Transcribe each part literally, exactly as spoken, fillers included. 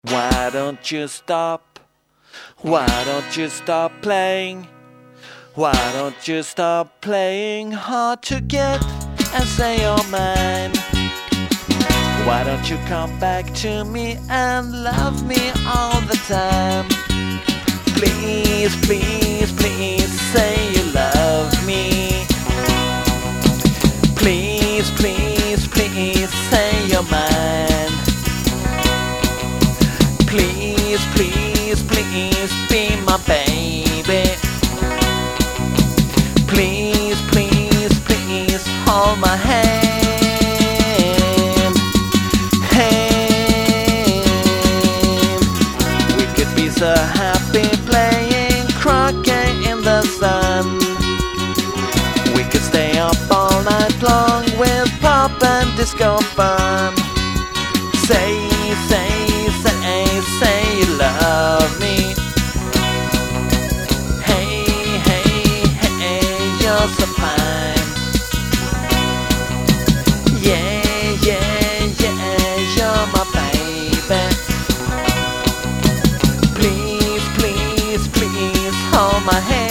Why don't you stop? Why don't you stop playing? Why don't you stop playing hard to get and say you're mine? Why don't you come back to me and love me all the time? Please, please, please say you love me. Please, please, please say you're mine. Please, please, please be my baby. Please, please, please hold my hand. Hand. We could be so happy playing croquet in the sun. We could stay up all night long with pop and disco fun. Say, say, say, say you love me. Hey, hey, hey, you're so fine. Yeah, yeah, yeah, you're my baby. Please, please, please hold my hand.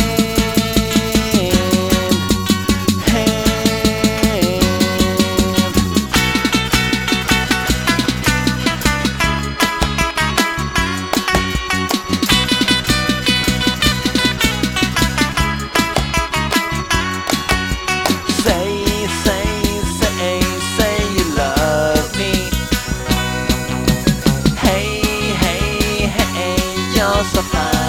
Say, say, say, say you love me. Hey, hey, hey, you're so fine.